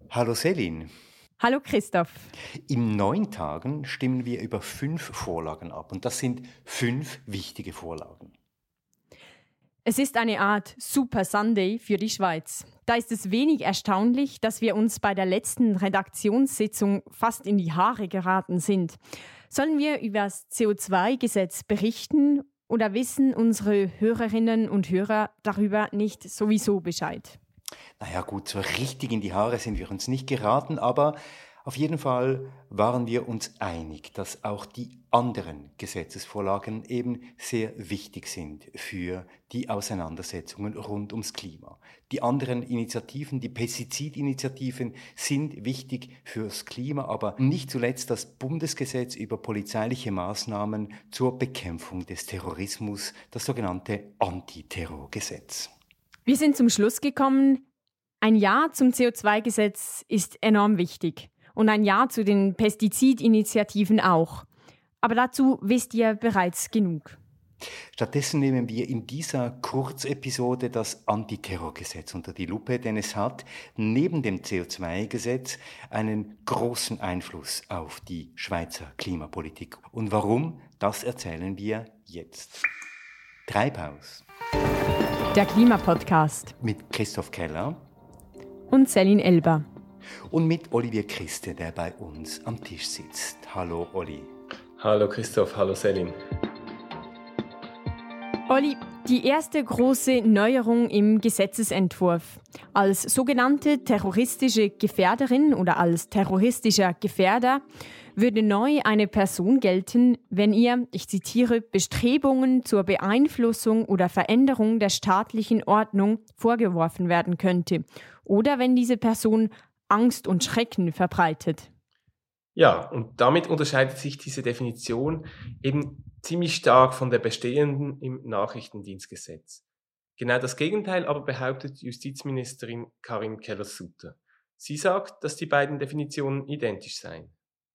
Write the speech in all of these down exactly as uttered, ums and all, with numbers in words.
Hallo Selin. Hallo Christoph. In neun Tagen stimmen wir über fünf Vorlagen ab und das sind fünf wichtige Vorlagen. Es ist eine Art Super Sunday für die Schweiz. Da ist es wenig erstaunlich, dass wir uns bei der letzten Redaktionssitzung fast in die Haare geraten sind. Sollen wir über das C O zwei Gesetz berichten oder wissen unsere Hörerinnen und Hörer darüber nicht sowieso Bescheid? Naja gut, so richtig in die Haare sind wir uns nicht geraten, aber auf jeden Fall waren wir uns einig, dass auch die anderen Gesetzesvorlagen eben sehr wichtig sind für die Auseinandersetzungen rund ums Klima. Die anderen Initiativen, die Pestizidinitiativen sind wichtig fürs Klima, aber nicht zuletzt das Bundesgesetz über polizeiliche Maßnahmen zur Bekämpfung des Terrorismus, das sogenannte Antiterrorgesetz. Wir sind zum Schluss gekommen, ein Ja zum C O zwei Gesetz ist enorm wichtig. Und ein Ja zu den Pestizidinitiativen auch. Aber dazu wisst ihr bereits genug. Stattdessen nehmen wir in dieser Kurzepisode das Antiterrorgesetz unter die Lupe, denn es hat neben dem C O zwei Gesetz einen großen Einfluss auf die Schweizer Klimapolitik. Und warum, das erzählen wir jetzt. Treibhaus. Der Klimapodcast. Mit Christoph Keller. Und Selin Elber. Und mit Olivier Christe, der bei uns am Tisch sitzt. Hallo Olli. Hallo Christoph, hallo Selin. Olli, die erste große Neuerung im Gesetzesentwurf. Als sogenannte terroristische Gefährderin oder als terroristischer Gefährder würde neu eine Person gelten, wenn ihr, ich zitiere, Bestrebungen zur Beeinflussung oder Veränderung der staatlichen Ordnung vorgeworfen werden könnte oder wenn diese Person Angst und Schrecken verbreitet. Ja, und damit unterscheidet sich diese Definition eben ziemlich stark von der bestehenden im Nachrichtendienstgesetz. Genau das Gegenteil aber behauptet Justizministerin Karin Keller-Sutter. Sie sagt, dass die beiden Definitionen identisch seien.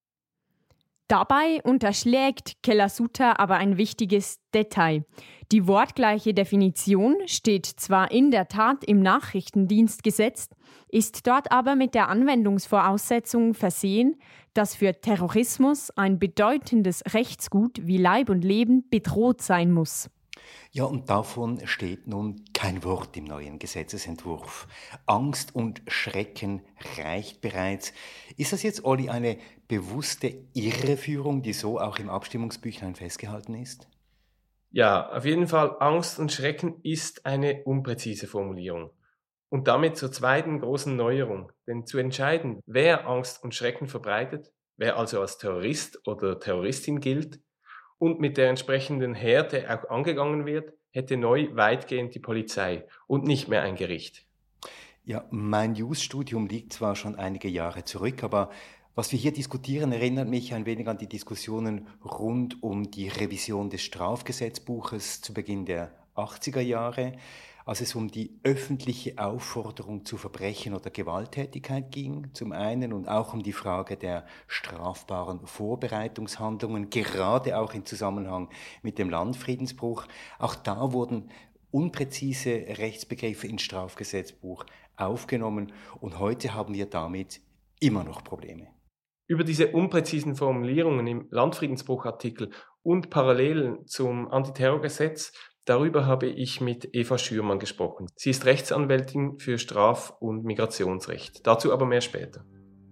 Dabei unterschlägt Keller-Sutter aber ein wichtiges Detail. Die wortgleiche Definition steht zwar in der Tat im Nachrichtendienstgesetz, ist dort aber mit der Anwendungsvoraussetzung versehen, dass für Terrorismus ein bedeutendes Rechtsgut wie Leib und Leben bedroht sein muss. Ja, und davon steht nun kein Wort im neuen Gesetzesentwurf. Angst und Schrecken reicht bereits. Ist das jetzt, Olli, eine bewusste Irreführung, die so auch im Abstimmungsbüchlein festgehalten ist? Ja, auf jeden Fall, Angst und Schrecken ist eine unpräzise Formulierung. Und damit zur zweiten großen Neuerung. Denn zu entscheiden, wer Angst und Schrecken verbreitet, wer also als Terrorist oder Terroristin gilt, und mit der entsprechenden Härte auch angegangen wird, hätte neu weitgehend die Polizei und nicht mehr ein Gericht. Ja, mein Jus-Studium liegt zwar schon einige Jahre zurück, aber was wir hier diskutieren, erinnert mich ein wenig an die Diskussionen rund um die Revision des Strafgesetzbuches zu Beginn der achtziger Jahre, als es um die öffentliche Aufforderung zu Verbrechen oder Gewalttätigkeit ging, zum einen, und auch um die Frage der strafbaren Vorbereitungshandlungen, gerade auch im Zusammenhang mit dem Landfriedensbruch. Auch da wurden unpräzise Rechtsbegriffe ins Strafgesetzbuch aufgenommen und heute haben wir damit immer noch Probleme. Über diese unpräzisen Formulierungen im Landfriedensbruchartikel und Parallelen zum Antiterrorgesetz, darüber habe ich mit Eva Schürmann gesprochen. Sie ist Rechtsanwältin für Straf- und Migrationsrecht. Dazu aber mehr später.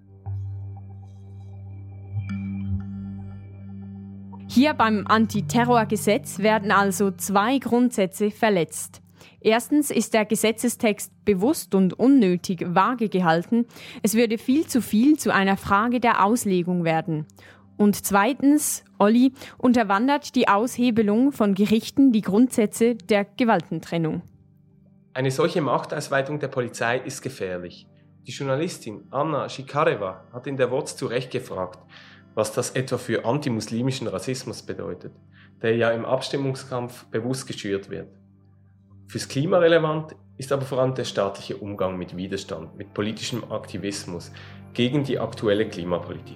Hier beim Antiterrorgesetz werden also zwei Grundsätze verletzt. Erstens ist der Gesetzestext bewusst und unnötig vage gehalten. Es würde viel zu viel zu einer Frage der Auslegung werden. Und zweitens, Olli, unterwandert die Aushebelung von Gerichten die Grundsätze der Gewaltentrennung. Eine solche Machtausweitung der Polizei ist gefährlich. Die Journalistin Anna Shikareva hat in der W O Z zu Recht gefragt, was das etwa für antimuslimischen Rassismus bedeutet, der ja im Abstimmungskampf bewusst geschürt wird. Fürs Klima relevant ist aber vor allem der staatliche Umgang mit Widerstand, mit politischem Aktivismus gegen die aktuelle Klimapolitik.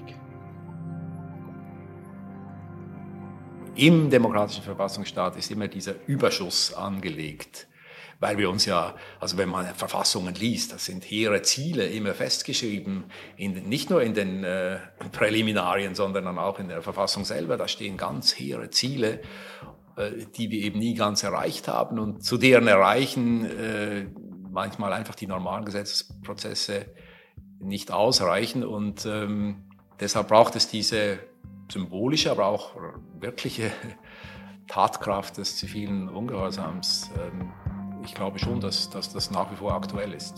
Im demokratischen Verfassungsstaat ist immer dieser Überschuss angelegt. weil wir uns ja, also wenn man Verfassungen liest, das sind hehre Ziele immer festgeschrieben, in, nicht nur in den äh, Präliminarien, sondern dann auch in der Verfassung selber. Da stehen ganz hehre Ziele, äh, die wir eben nie ganz erreicht haben und zu deren Erreichen äh, manchmal einfach die normalen Gesetzesprozesse nicht ausreichen. Und ähm, deshalb braucht es diese symbolische, aber auch wirkliche Tatkraft des zivilen Ungehorsams. Ich glaube schon, dass, dass das nach wie vor aktuell ist.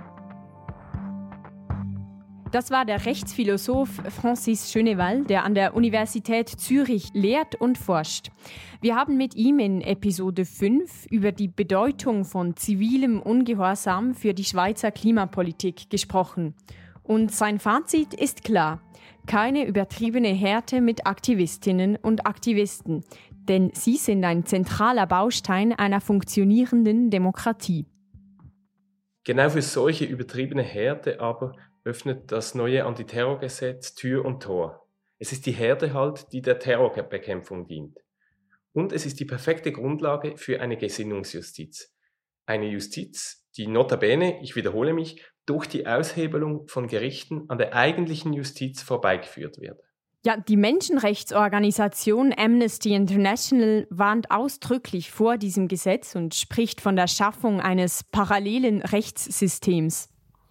Das war der Rechtsphilosoph Francis Schöneval, der an der Universität Zürich lehrt und forscht. Wir haben mit ihm in Episode fünf über die Bedeutung von zivilem Ungehorsam für die Schweizer Klimapolitik gesprochen. Und sein Fazit ist klar: Keine übertriebene Härte mit Aktivistinnen und Aktivisten, denn sie sind ein zentraler Baustein einer funktionierenden Demokratie. Genau für solche übertriebene Härte aber öffnet das neue Antiterrorgesetz Tür und Tor. Es ist die Härte halt, die der Terrorbekämpfung dient. Und es ist die perfekte Grundlage für eine Gesinnungsjustiz. Eine Justiz, die notabene, ich wiederhole mich, durch die Aushebelung von Gerichten an der eigentlichen Justiz vorbeigeführt wird. Ja, die Menschenrechtsorganisation Amnesty International warnt ausdrücklich vor diesem Gesetz und spricht von der Schaffung eines parallelen Rechtssystems.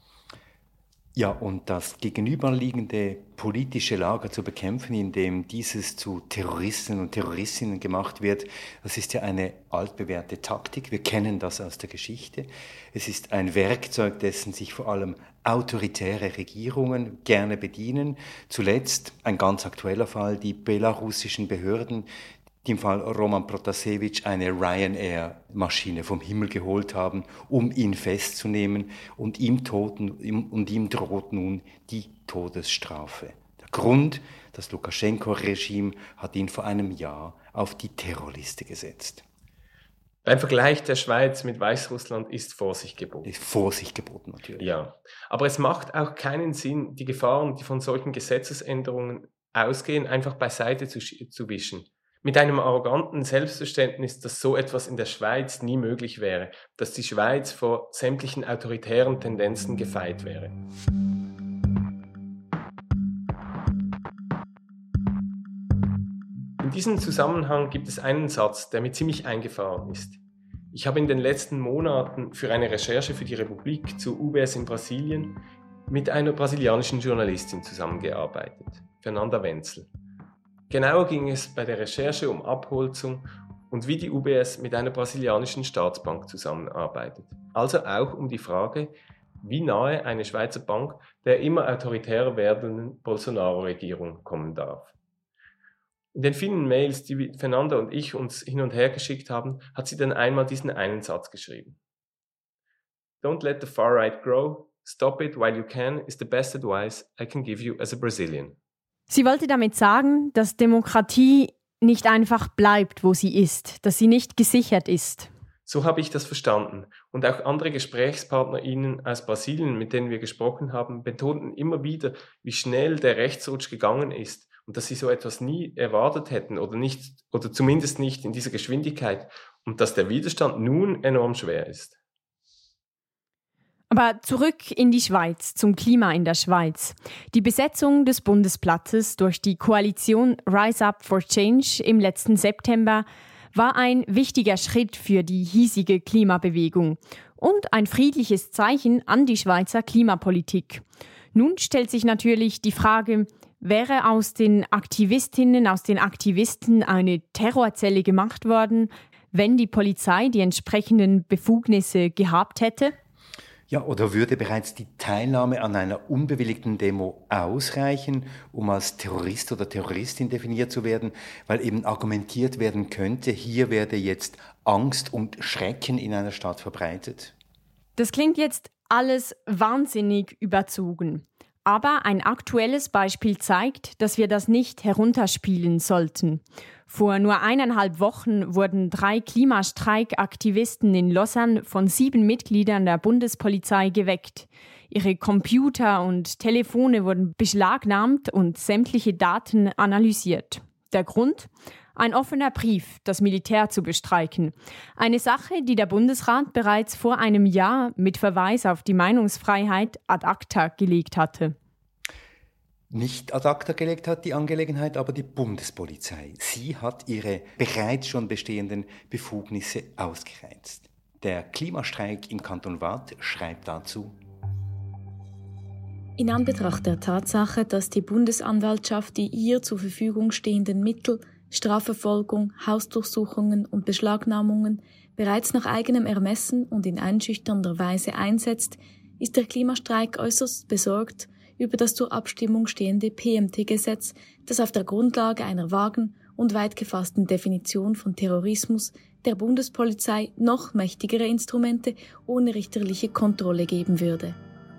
Ja, und das gegenüberliegende politische Lager zu bekämpfen, indem dieses zu Terroristen und Terroristinnen gemacht wird, das ist ja eine altbewährte Taktik. Wir kennen das aus der Geschichte. Es ist ein Werkzeug, dessen sich vor allem autoritäre Regierungen gerne bedienen. Zuletzt ein ganz aktueller Fall, die belarussischen Behörden, die im Fall Roman Protasevich eine Ryanair-Maschine vom Himmel geholt haben, um ihn festzunehmen, und ihm, toten, und ihm droht nun die Todesstrafe. Der Grund: das Lukaschenko-Regime hat ihn vor einem Jahr auf die Terrorliste gesetzt. Beim Vergleich der Schweiz mit Weißrussland ist Vorsicht geboten. Ist Vorsicht geboten, natürlich. Ja, aber es macht auch keinen Sinn, die Gefahren, die von solchen Gesetzesänderungen ausgehen, einfach beiseite zu, zu wischen. Mit einem arroganten Selbstverständnis, dass so etwas in der Schweiz nie möglich wäre, dass die Schweiz vor sämtlichen autoritären Tendenzen gefeit wäre. In diesem Zusammenhang gibt es einen Satz, der mir ziemlich eingefahren ist. Ich habe in den letzten Monaten für eine Recherche für die Republik zu U B S in Brasilien mit einer brasilianischen Journalistin zusammengearbeitet, Fernanda Wenzel. Genauer ging es bei der Recherche um Abholzung und wie die U B S mit einer brasilianischen Staatsbank zusammenarbeitet. Also auch um die Frage, wie nahe eine Schweizer Bank der immer autoritärer werdenden Bolsonaro-Regierung kommen darf. In den vielen Mails, die Fernanda und ich uns hin und her geschickt haben, hat sie dann einmal diesen einen Satz geschrieben. Don't let the far right grow. Stop it while you can is the best advice I can give you as a Brazilian. Sie wollte damit sagen, dass Demokratie nicht einfach bleibt, wo sie ist, dass sie nicht gesichert ist. So habe ich das verstanden. Und auch andere GesprächspartnerInnen aus Brasilien, mit denen wir gesprochen haben, betonten immer wieder, wie schnell der Rechtsrutsch gegangen ist und dass sie so etwas nie erwartet hätten oder nicht, oder zumindest nicht in dieser Geschwindigkeit und dass der Widerstand nun enorm schwer ist. Aber zurück in die Schweiz, zum Klima in der Schweiz. Die Besetzung des Bundesplatzes durch die Koalition Rise Up for Change im letzten September war ein wichtiger Schritt für die hiesige Klimabewegung und ein friedliches Zeichen an die Schweizer Klimapolitik. Nun stellt sich natürlich die Frage, wäre aus den Aktivistinnen, aus den Aktivisten eine Terrorzelle gemacht worden, wenn die Polizei die entsprechenden Befugnisse gehabt hätte? Ja, oder würde bereits die Teilnahme an einer unbewilligten Demo ausreichen, um als Terrorist oder Terroristin definiert zu werden, weil eben argumentiert werden könnte, hier werde jetzt Angst und Schrecken in einer Stadt verbreitet? Das klingt jetzt alles wahnsinnig überzogen. Aber ein aktuelles Beispiel zeigt, dass wir das nicht herunterspielen sollten. Vor nur eineinhalb Wochen wurden drei Klimastreikaktivisten in Lausanne von sieben Mitgliedern der Bundespolizei geweckt. Ihre Computer und Telefone wurden beschlagnahmt und sämtliche Daten analysiert. Der Grund? Ein offener Brief, das Militär zu bestreiken. Eine Sache, die der Bundesrat bereits vor einem Jahr mit Verweis auf die Meinungsfreiheit ad acta gelegt hatte. Nicht ad acta gelegt hat die Angelegenheit aber die Bundespolizei. Sie hat ihre bereits schon bestehenden Befugnisse ausgereizt. Der Klimastreik im Kanton Waadt schreibt dazu: In Anbetracht der Tatsache, dass die Bundesanwaltschaft die ihr zur Verfügung stehenden Mittel, Strafverfolgung, Hausdurchsuchungen und Beschlagnahmungen bereits nach eigenem Ermessen und in einschüchternder Weise einsetzt, ist der Klimastreik äußerst besorgt über das zur Abstimmung stehende P M T-Gesetz, das auf der Grundlage einer vagen und weit gefassten Definition von Terrorismus der Bundespolizei noch mächtigere Instrumente ohne richterliche Kontrolle geben würde.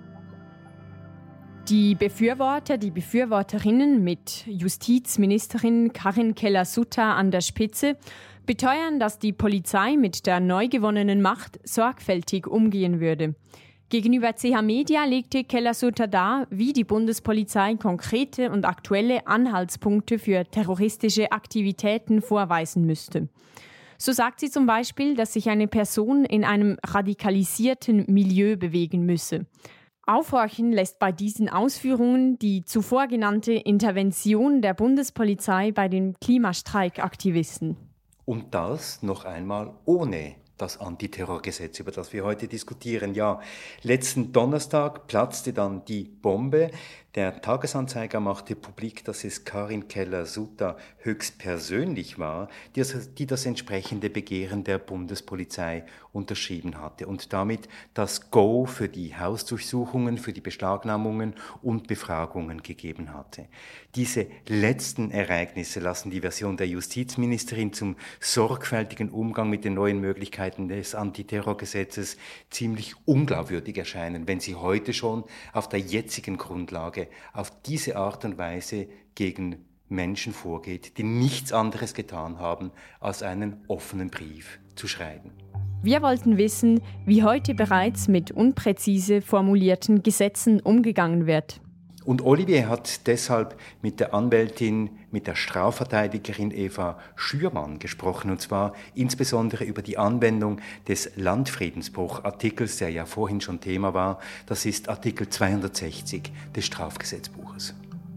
Die Befürworter, die Befürworterinnen mit Justizministerin Karin Keller-Sutter an der Spitze beteuern, dass die Polizei mit der neu gewonnenen Macht sorgfältig umgehen würde. Gegenüber C H Media legte Keller-Sutter dar, wie die Bundespolizei konkrete und aktuelle Anhaltspunkte für terroristische Aktivitäten vorweisen müsste. So sagt sie zum Beispiel, dass sich eine Person in einem radikalisierten Milieu bewegen müsse. Aufhorchen lässt bei diesen Ausführungen die zuvor genannte Intervention der Bundespolizei bei den Klimastreikaktivisten. Und das noch einmal ohne das Antiterrorgesetz, über das wir heute diskutieren. Ja, letzten Donnerstag platzte dann die Bombe. Der Tagesanzeiger machte publik, dass es Karin Keller-Sutter höchstpersönlich war, die das, die das entsprechende Begehren der Bundespolizei unterschrieben hatte und damit das Go für die Hausdurchsuchungen, für die Beschlagnahmungen und Befragungen gegeben hatte. Diese letzten Ereignisse lassen die Version der Justizministerin zum sorgfältigen Umgang mit den neuen Möglichkeiten des Antiterrorgesetzes ziemlich unglaubwürdig erscheinen, wenn sie heute schon auf der jetzigen Grundlage auf diese Art und Weise gegen Menschen vorgeht, die nichts anderes getan haben, als einen offenen Brief zu schreiben. Wir wollten wissen, wie heute bereits mit unpräzise formulierten Gesetzen umgegangen wird. Und Olivier hat deshalb mit der Anwältin, mit der Strafverteidigerin Eva Schürmann gesprochen, und zwar insbesondere über die Anwendung des Landfriedensbruch-Artikels, der ja vorhin schon Thema war. Das ist Artikel zweihundertsechzig des Strafgesetzbuches.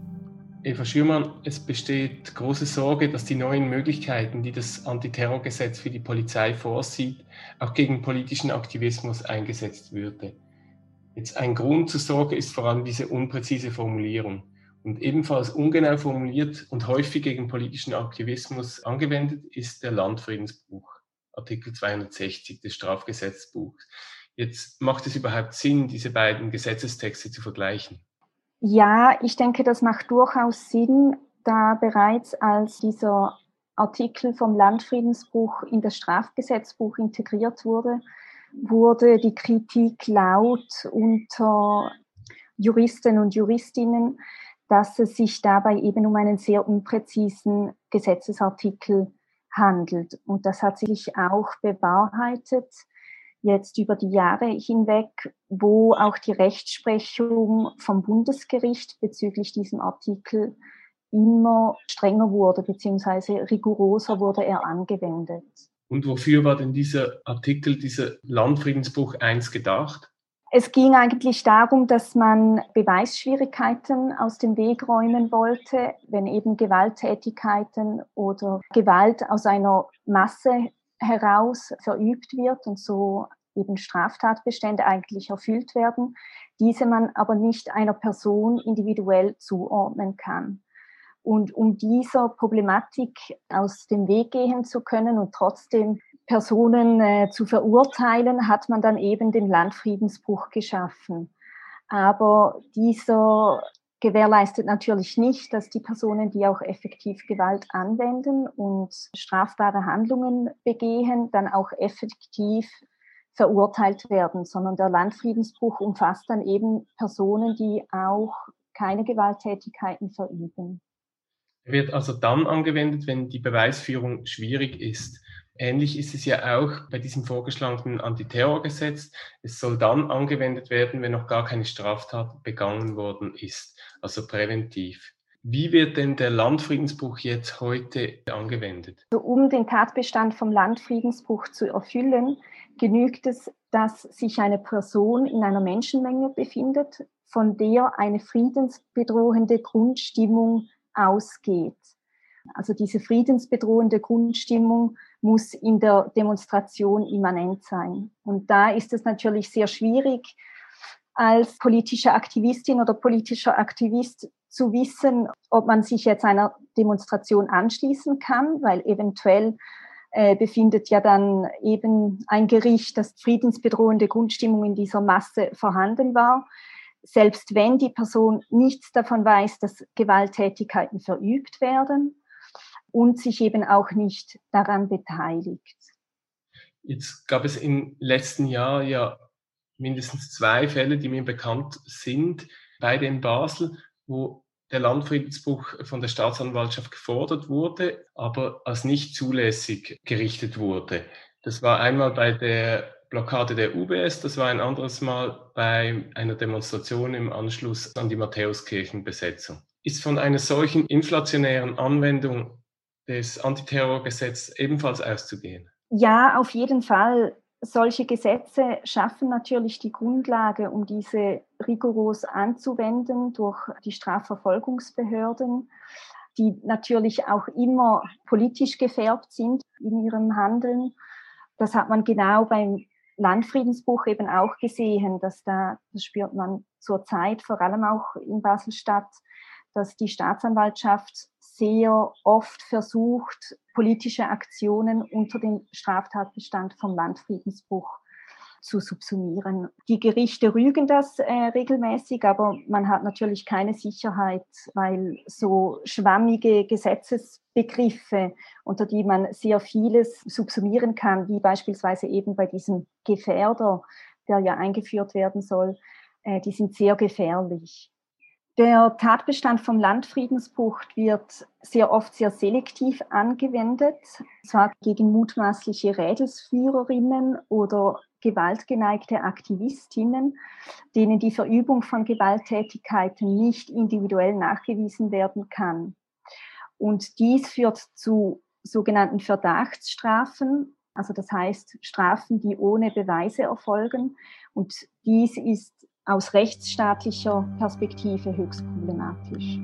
Eva Schürmann, es besteht große Sorge, dass die neuen Möglichkeiten, die das Antiterrorgesetz für die Polizei vorsieht, auch gegen politischen Aktivismus eingesetzt würde. Jetzt ein Grund zur Sorge ist vor allem diese unpräzise Formulierung. Und ebenfalls ungenau formuliert und häufig gegen politischen Aktivismus angewendet ist der Landfriedensbruch, Artikel zweihundertsechzig des Strafgesetzbuchs. Jetzt macht es überhaupt Sinn, diese beiden Gesetzestexte zu vergleichen? Ja, ich denke, das macht durchaus Sinn, da bereits als dieser Artikel vom Landfriedensbruch in das Strafgesetzbuch integriert wurde, wurde die Kritik laut unter Juristen und Juristinnen, dass es sich dabei eben um einen sehr unpräzisen Gesetzesartikel handelt. Und das hat sich auch bewahrheitet, jetzt über die Jahre hinweg, wo auch die Rechtsprechung vom Bundesgericht bezüglich diesem Artikel immer strenger wurde, beziehungsweise rigoroser wurde er angewendet. Und wofür war denn dieser Artikel, dieser Landfriedensbruch eins gedacht? Es ging eigentlich darum, dass man Beweisschwierigkeiten aus dem Weg räumen wollte, wenn eben Gewalttätigkeiten oder Gewalt aus einer Masse heraus verübt wird und so eben Straftatbestände eigentlich erfüllt werden, diese man aber nicht einer Person individuell zuordnen kann. Und um dieser Problematik aus dem Weg gehen zu können und trotzdem Personen äh, zu verurteilen, hat man dann eben den Landfriedensbruch geschaffen. Aber dieser gewährleistet natürlich nicht, dass die Personen, die auch effektiv Gewalt anwenden und strafbare Handlungen begehen, dann auch effektiv verurteilt werden, sondern der Landfriedensbruch umfasst dann eben Personen, die auch keine Gewalttätigkeiten verüben. Er wird also dann angewendet, wenn die Beweisführung schwierig ist. Ähnlich ist es ja auch bei diesem vorgeschlagenen Antiterrorgesetz. Es soll dann angewendet werden, wenn noch gar keine Straftat begangen worden ist, also präventiv. Wie wird denn der Landfriedensbruch jetzt heute angewendet? Also um den Tatbestand vom Landfriedensbruch zu erfüllen, genügt es, dass sich eine Person in einer Menschenmenge befindet, von der eine friedensbedrohende Grundstimmung ausgeht. Also diese friedensbedrohende Grundstimmung muss in der Demonstration immanent sein. Und da ist es natürlich sehr schwierig, als politische Aktivistin oder politischer Aktivist zu wissen, ob man sich jetzt einer Demonstration anschließen kann, weil eventuell äh, befindet ja dann eben ein Gericht, dass friedensbedrohende Grundstimmung in dieser Masse vorhanden war. Selbst wenn die Person nichts davon weiß, dass Gewalttätigkeiten verübt werden und sich eben auch nicht daran beteiligt. Jetzt gab es im letzten Jahr ja mindestens zwei Fälle, die mir bekannt sind, beide in Basel, wo der Landfriedensbruch von der Staatsanwaltschaft gefordert wurde, aber als nicht zulässig gerichtet wurde. Das war einmal bei der Blockade der U B S, das war ein anderes Mal bei einer Demonstration im Anschluss an die Matthäuskirchenbesetzung. Ist von einer solchen inflationären Anwendung des Antiterrorgesetzes ebenfalls auszugehen? Ja, auf jeden Fall. Solche Gesetze schaffen natürlich die Grundlage, um diese rigoros anzuwenden durch die Strafverfolgungsbehörden, die natürlich auch immer politisch gefärbt sind in ihrem Handeln. Das hat man genau beim Landfriedensbruch eben auch gesehen, dass da, das spürt man zurzeit, vor allem auch in Basel-Stadt, dass die Staatsanwaltschaft sehr oft versucht, politische Aktionen unter dem Straftatbestand vom Landfriedensbruch zu subsumieren. Die Gerichte rügen das äh, regelmäßig, aber man hat natürlich keine Sicherheit, weil so schwammige Gesetzesbegriffe, unter die man sehr vieles subsumieren kann, wie beispielsweise eben bei diesem Gefährder, der ja eingeführt werden soll, äh, die sind sehr gefährlich. Der Tatbestand vom Landfriedensbruch wird sehr oft sehr selektiv angewendet, zwar gegen mutmaßliche Rädelsführerinnen oder gewaltgeneigte Aktivistinnen, denen die Verübung von Gewalttätigkeiten nicht individuell nachgewiesen werden kann. Und dies führt zu sogenannten Verdachtsstrafen, also das heißt Strafen, die ohne Beweise erfolgen. Und dies ist aus rechtsstaatlicher Perspektive höchst problematisch.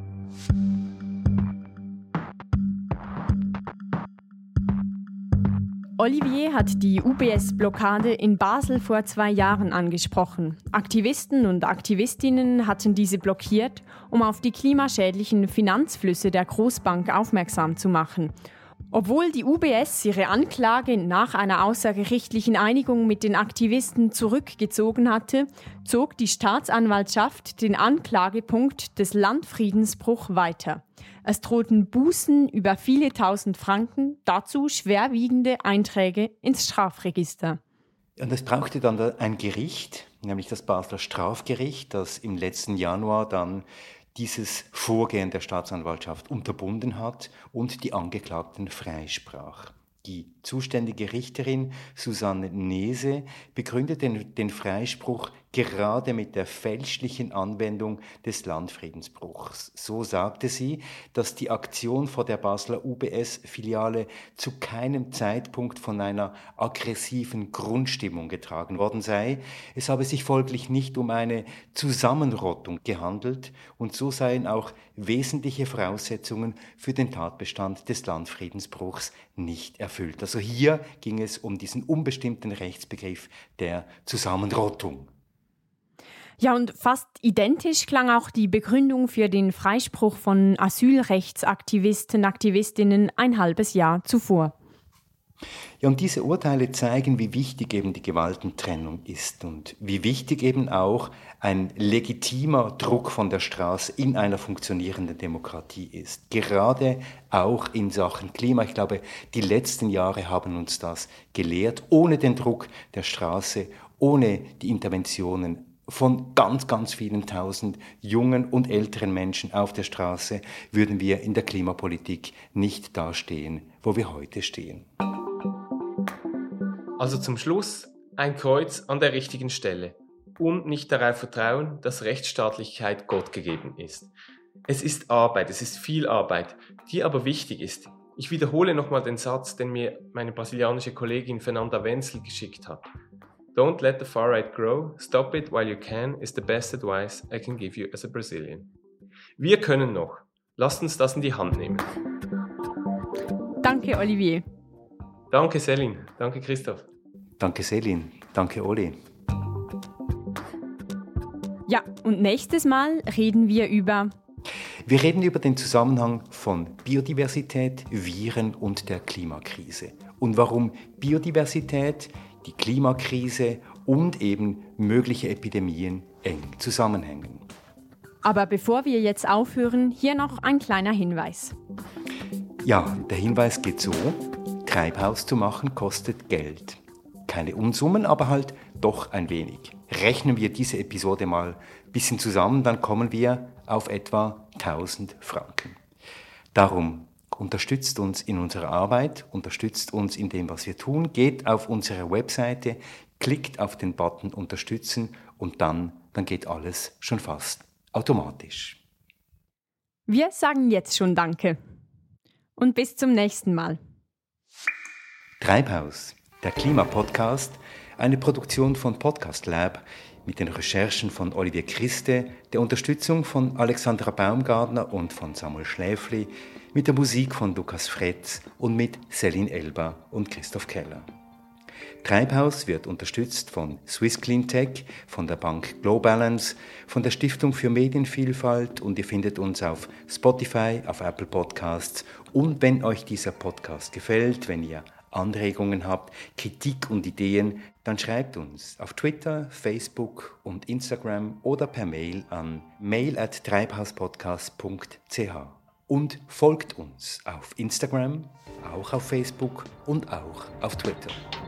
Olivier hat die U B S-Blockade in Basel vor zwei Jahren angesprochen. Aktivisten und Aktivistinnen hatten diese blockiert, um auf die klimaschädlichen Finanzflüsse der Großbank aufmerksam zu machen. Obwohl die U B S ihre Anklage nach einer außergerichtlichen Einigung mit den Aktivisten zurückgezogen hatte, zog die Staatsanwaltschaft den Anklagepunkt des Landfriedensbruch weiter. Es drohten Bußen über viele tausend Franken, dazu schwerwiegende Einträge ins Strafregister. Und es brauchte dann ein Gericht, nämlich das Basler Strafgericht, das im letzten Januar dann dieses Vorgehen der Staatsanwaltschaft unterbunden hat und die Angeklagten freisprach. Die zuständige Richterin Susanne Nese begründet den, den Freispruch gerade mit der fälschlichen Anwendung des Landfriedensbruchs. So sagte sie, dass die Aktion vor der Basler U B S-Filiale zu keinem Zeitpunkt von einer aggressiven Grundstimmung getragen worden sei. Es habe sich folglich nicht um eine Zusammenrottung gehandelt und so seien auch wesentliche Voraussetzungen für den Tatbestand des Landfriedensbruchs nicht erfüllt. Also hier ging es um diesen unbestimmten Rechtsbegriff der Zusammenrottung. Ja, und fast identisch klang auch die Begründung für den Freispruch von Asylrechtsaktivisten, Aktivistinnen ein halbes Jahr zuvor. Ja, und diese Urteile zeigen, wie wichtig eben die Gewaltentrennung ist und wie wichtig eben auch ein legitimer Druck von der Straße in einer funktionierenden Demokratie ist. Gerade auch in Sachen Klima. Ich glaube, die letzten Jahre haben uns das gelehrt. Ohne den Druck der Straße, ohne die Interventionen von ganz, ganz vielen tausend jungen und älteren Menschen auf der Straße würden wir in der Klimapolitik nicht dastehen, wo wir heute stehen. Also zum Schluss ein Kreuz an der richtigen Stelle und nicht darauf vertrauen, dass Rechtsstaatlichkeit Gott gegeben ist. Es ist Arbeit, es ist viel Arbeit, die aber wichtig ist. Ich wiederhole nochmal den Satz, den mir meine brasilianische Kollegin Fernanda Wenzel geschickt hat. Don't let the far right grow, stop it while you can is the best advice I can give you as a Brazilian. Wir können noch. Lasst uns das in die Hand nehmen. Danke, Olivier. Danke, Selin. Danke, Christoph. Danke, Selin. Danke, Oli. Ja, und nächstes Mal reden wir über... Wir reden über den Zusammenhang von Biodiversität, Viren und der Klimakrise. Und warum Biodiversität, die Klimakrise und eben mögliche Epidemien eng zusammenhängen. Aber bevor wir jetzt aufhören, hier noch ein kleiner Hinweis. Ja, der Hinweis geht so: Treibhaus zu machen kostet Geld. Keine Unsummen, aber halt doch ein wenig. Rechnen wir diese Episode mal ein bisschen zusammen, dann kommen wir auf etwa tausend Franken. Darum unterstützt uns in unserer Arbeit, unterstützt uns in dem, was wir tun, geht auf unsere Webseite, klickt auf den Button Unterstützen und dann, dann geht alles schon fast automatisch. Wir sagen jetzt schon Danke und bis zum nächsten Mal. Treibhaus, der Klimapodcast, eine Produktion von Podcast Lab mit den Recherchen von Olivier Christe, der Unterstützung von Alexandra Baumgartner und von Samuel Schläfli, mit der Musik von Lukas Fretz und mit Selin Elba und Christoph Keller. Treibhaus wird unterstützt von Swiss Clean Tech, von der Bank Globalance, von der Stiftung für Medienvielfalt und ihr findet uns auf Spotify, auf Apple Podcasts und wenn euch dieser Podcast gefällt, wenn ihr Anregungen habt, Kritik und Ideen, dann schreibt uns auf Twitter, Facebook und Instagram oder per Mail an mail at treibhauspodcast punkt c h und folgt uns auf Instagram, auch auf Facebook und auch auf Twitter.